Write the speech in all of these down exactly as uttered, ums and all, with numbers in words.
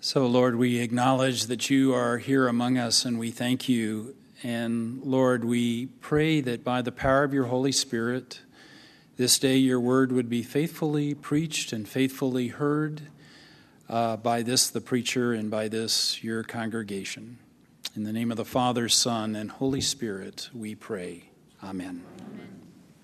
So, Lord, we acknowledge that you are here among us, and we thank you. And, Lord, we pray that by the power of your Holy Spirit, this day your word would be faithfully preached and faithfully heard uh, by this, the preacher, and by this, your congregation. In the name of the Father, Son, and Holy Spirit, we pray. Amen. Amen.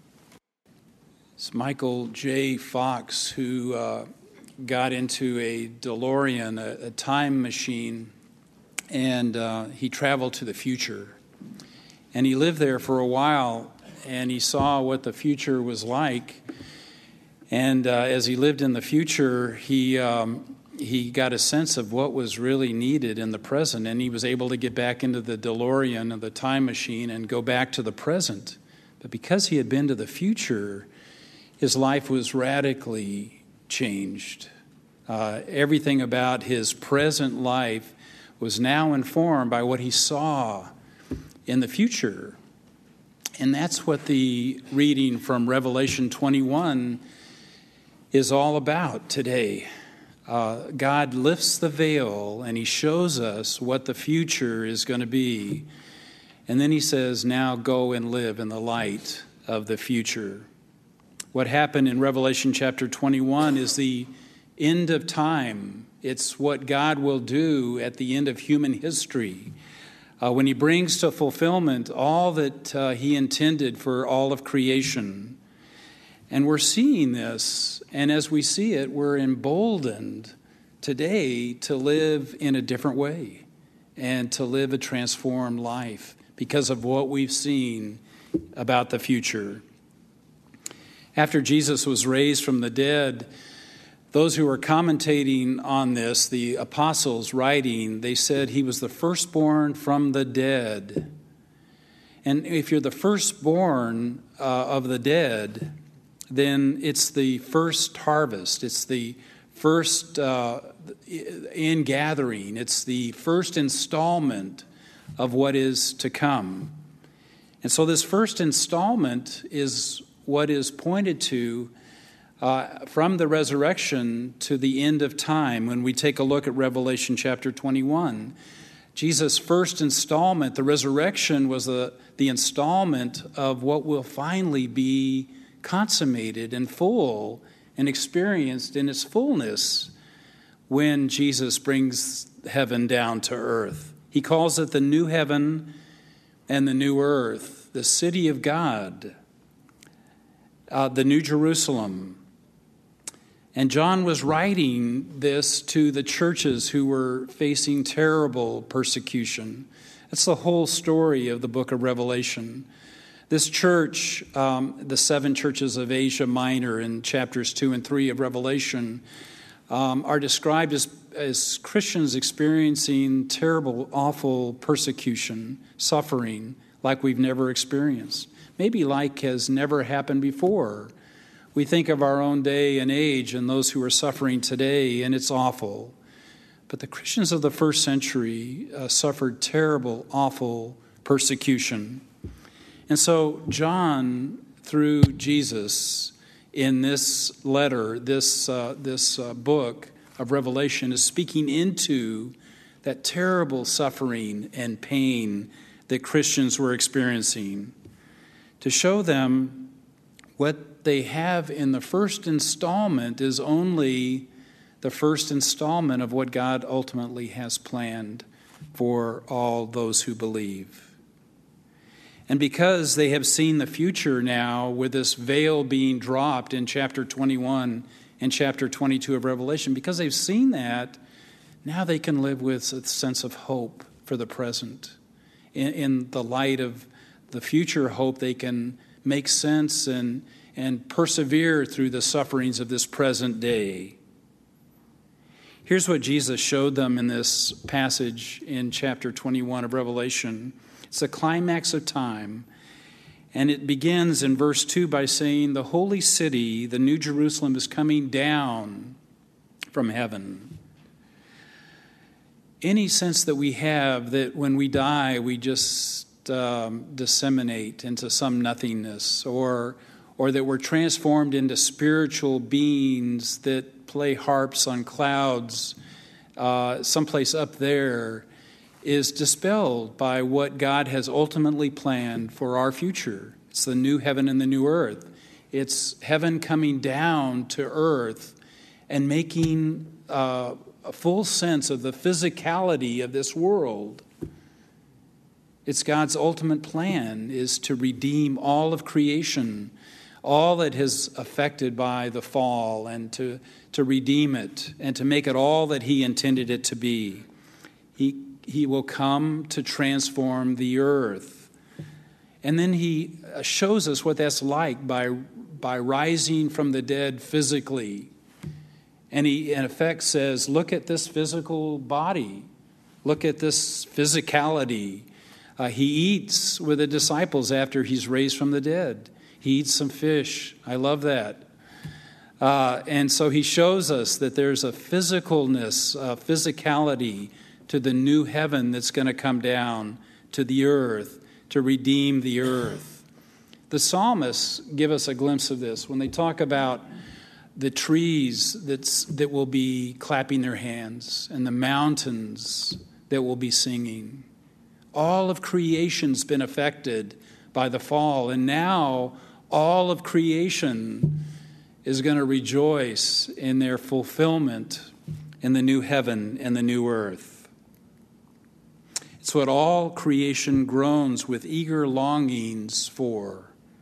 It's Michael J. Fox who uh, got into a DeLorean, a, a time machine, and uh, he traveled to the future. And he lived there for a while, and he saw what the future was like. And uh, as he lived in the future, he um, he got a sense of what was really needed in the present, and he was able to get back into the DeLorean, of the time machine, and go back to the present. But because he had been to the future, his life was radically changed. Uh, everything about his present life was now informed by what he saw in the future. And that's what the reading from Revelation twenty-one is all about today. Uh, God lifts the veil and he shows us what the future is going to be. And then he says, now go and live in the light of the future. What happened in Revelation chapter twenty-one is the end of time. It's what God will do at the end of human history, uh, when he brings to fulfillment all that uh, he intended for all of creation. And we're seeing this, and as we see it, we're emboldened today to live in a different way and to live a transformed life because of what we've seen about the future. After Jesus was raised from the dead, those who were commentating on this, the apostles writing, they said he was the firstborn from the dead. And if you're the firstborn uh, of the dead, then it's the first harvest. It's the first uh, ingathering. It's the first installment of what is to come. And so this first installment is what is pointed to uh, from the resurrection to the end of time. When we take a look at Revelation chapter twenty-one, Jesus' first installment, the resurrection, was the, the installment of what will finally be consummated and full and experienced in its fullness when Jesus brings heaven down to earth. He calls it the new heaven and the new earth, the city of God, Uh, the New Jerusalem. And John was writing this to the churches who were facing terrible persecution. That's the whole story of the book of Revelation. This church, um, the seven churches of Asia Minor in chapters two and three of Revelation, um, are described as, as Christians experiencing terrible, awful persecution, suffering like we've never experienced. Maybe like has never happened before. We think of our own day and age and those who are suffering today, and it's awful. But the Christians of the first century uh, suffered terrible, awful persecution. And so John, through Jesus, in this letter, this, uh, this uh, book of Revelation, is speaking into that terrible suffering and pain that Christians were experiencing, to show them what they have in the first installment is only the first installment of what God ultimately has planned for all those who believe. And because they have seen the future now, with this veil being dropped in chapter twenty-one and chapter twenty-two of Revelation, because they've seen that, now they can live with a sense of hope for the present. In, in the light of the future hope, they can make sense and, and persevere through the sufferings of this present day. Here's what Jesus showed them in this passage in chapter twenty-one of Revelation. It's the climax of time, and it begins in verse two by saying, the holy city, the New Jerusalem, is coming down from heaven. Any sense that we have that when we die, we just Um, disseminate into some nothingness, or or that we're transformed into spiritual beings that play harps on clouds, uh, someplace up there, is dispelled by what God has ultimately planned for our future. It's the new heaven and the new earth. It's heaven coming down to earth and making uh, a full sense of the physicality of this world. It's God's ultimate plan is to redeem all of creation, all that is affected by the fall, and to, to redeem it and to make it all that he intended it to be. He, he will come to transform the earth. And then he shows us what that's like by, by rising from the dead physically. And he, in effect, says, look at this physical body. Look at this physicality. Uh, he eats with the disciples after he's raised from the dead. He eats some fish. I love that. Uh, and so he shows us that there's a physicalness, a physicality to the new heaven that's going to come down to the earth, to redeem the earth. The psalmists give us a glimpse of this when they talk about the trees that's, that will be clapping their hands and the mountains that will be singing. All of creation's been affected by the fall, and now all of creation is going to rejoice in their fulfillment in the new heaven and the new earth. It's what all creation groans with eager longings for.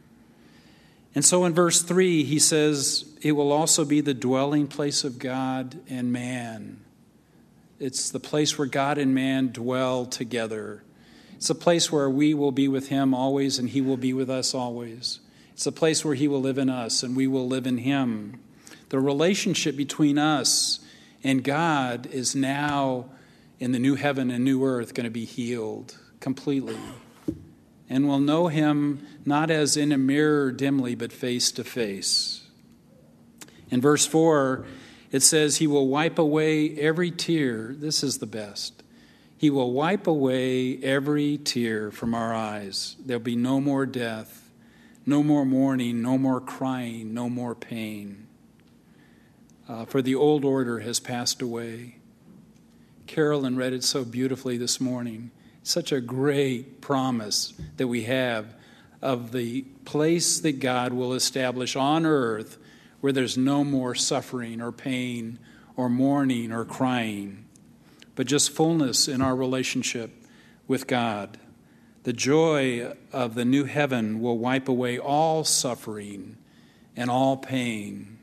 And so in verse three, he says, it will also be the dwelling place of God and man. It's the place where God and man dwell together. It's a place where we will be with him always and he will be with us always. It's a place where he will live in us and we will live in him. The relationship between us and God is now in the new heaven and new earth going to be healed completely. And we'll know him not as in a mirror dimly, but face to face. In verse four, it says, he will wipe away every tear. This is the best. He will wipe away every tear from our eyes. There'll be no more death, no more mourning, no more crying, no more pain. Uh, for the old order has passed away. Carolyn read it so beautifully this morning. Such a great promise that we have of the place that God will establish on earth where there's no more suffering or pain or mourning or crying, but just fullness in our relationship with God. The joy of the new heaven will wipe away all suffering and all pain.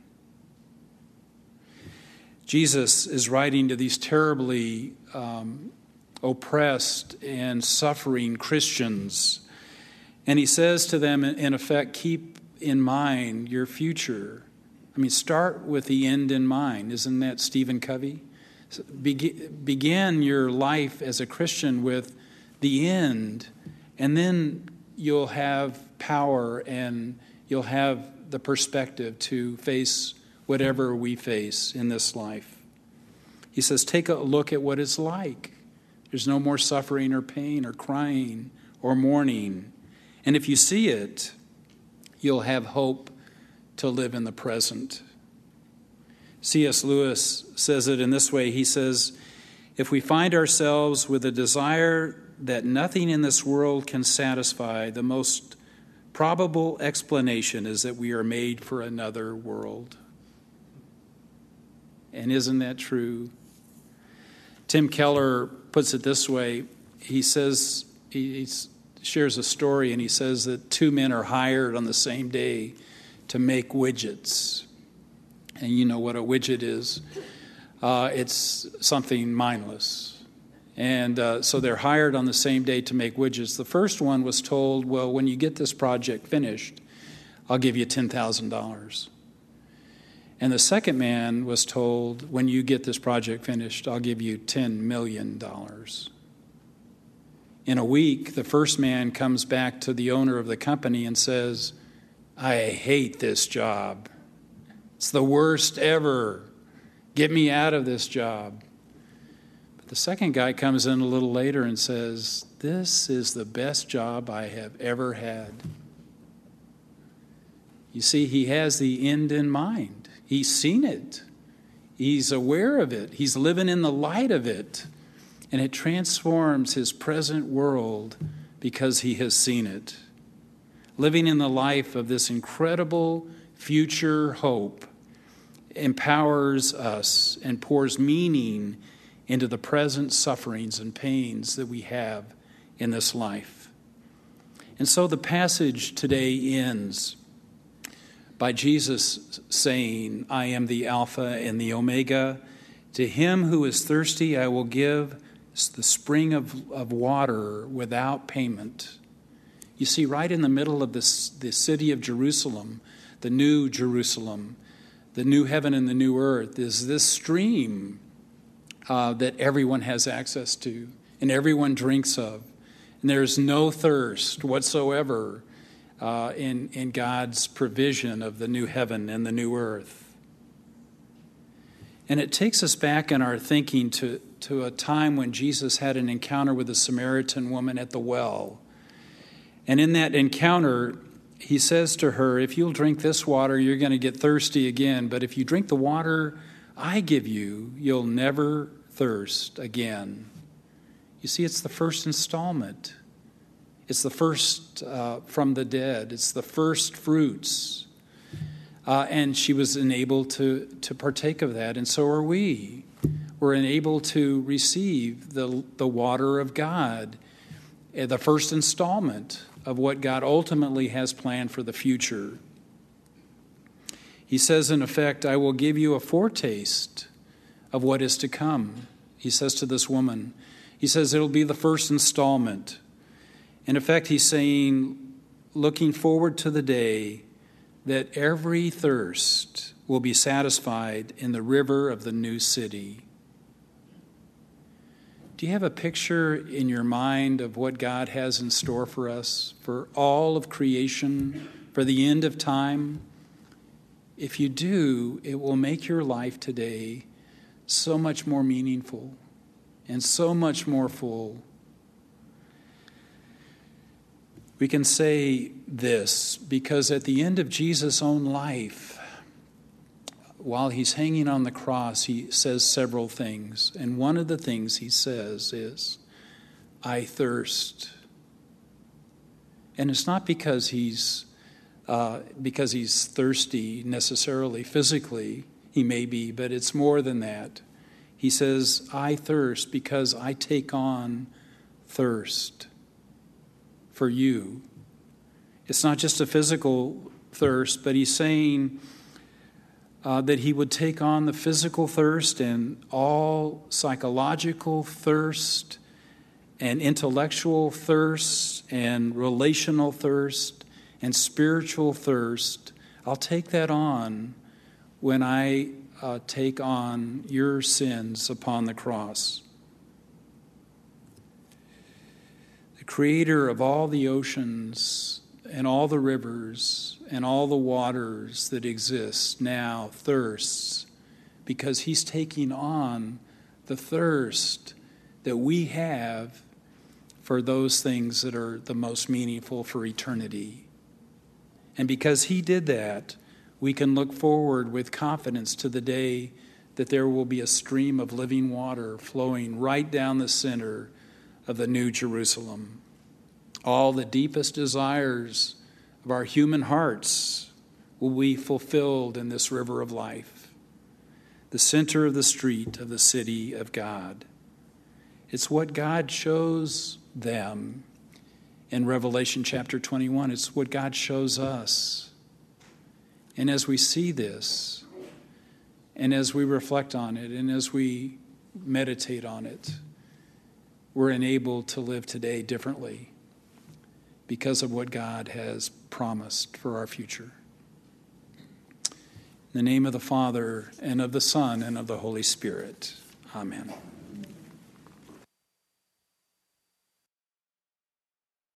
Jesus is writing to these terribly um, oppressed and suffering Christians, and he says to them, in effect, keep in mind your future. I mean, start with the end in mind. Isn't that Stephen Covey? Begin your life as a Christian with the end, and then you'll have power and you'll have the perspective to face whatever we face in this life. He says, take a look at what it's like. There's no more suffering or pain or crying or mourning. And if you see it, you'll have hope to live in the present. C S Lewis says it in this way. He says, if we find ourselves with a desire that nothing in this world can satisfy, the most probable explanation is that we are made for another world. And isn't that true? Tim Keller puts it this way. He says, he shares a story, and he says that two men are hired on the same day to make widgets. And you know what a widget is. Uh, it's something mindless. And uh, so they're hired on the same day to make widgets. The first one was told, well, when you get this project finished, I'll give you ten thousand dollars. And the second man was told, when you get this project finished, I'll give you ten million dollars. In a week, the first man comes back to the owner of the company and says, I hate this job. It's the worst ever. Get me out of this job. But the second guy comes in a little later and says, this is the best job I have ever had. You see, he has the end in mind. He's seen it. He's aware of it. He's living in the light of it. And it transforms his present world because he has seen it. Living in the life of this incredible future hope empowers us and pours meaning into the present sufferings and pains that we have in this life. And so the passage today ends by Jesus saying, I am the Alpha and the Omega. To him who is thirsty, I will give the spring of, of water without payment. You see, right in the middle of this, the city of Jerusalem, the new Jerusalem, the new heaven and the new earth, is this stream uh, that everyone has access to and everyone drinks of. And there's no thirst whatsoever uh, in, in God's provision of the new heaven and the new earth. And it takes us back in our thinking to, to a time when Jesus had an encounter with a Samaritan woman at the well. And in that encounter, he says to her, if you'll drink this water, you're going to get thirsty again. But if you drink the water I give you, you'll never thirst again. You see, it's the first installment. It's the first uh, from the dead. It's the first fruits. Uh, and she was enabled to, to partake of that, and so are we. We're enabled to receive the, the water of God, the first installment of what God ultimately has planned for the future. He says, in effect, I will give you a foretaste of what is to come. He says to this woman, he says it'll be the first installment. In effect, he's saying, looking forward to the day that every thirst will be satisfied in the river of the new city. Do you have a picture in your mind of what God has in store for us, for all of creation, for the end of time? If you do, it will make your life today so much more meaningful and so much more full. We can say this because at the end of Jesus' own life, while he's hanging on the cross, he says several things. And one of the things he says is, I thirst. And it's not because he's uh, because he's thirsty necessarily physically. He may be, but it's more than that. He says, I thirst because I take on thirst for you. It's not just a physical thirst, but he's saying uh, that he would take on the physical thirst and all psychological thirst and intellectual thirst and relational thirst and spiritual thirst. I'll take that on when I uh, take on your sins upon the cross. The creator of all the oceans and all the rivers and all the waters that exist now thirsts because he's taking on the thirst that we have for those things that are the most meaningful for eternity. And because he did that, we can look forward with confidence to the day that there will be a stream of living water flowing right down the center of the New Jerusalem. All the deepest desires of our human hearts will be fulfilled in this river of life, the center of the street of the city of God. It's what God shows them in Revelation chapter twenty-one. It's what God shows us. And as we see this, and as we reflect on it, and as we meditate on it, we're enabled to live today differently because of what God has promised for our future. In the name of the Father, and of the Son, and of the Holy Spirit. Amen.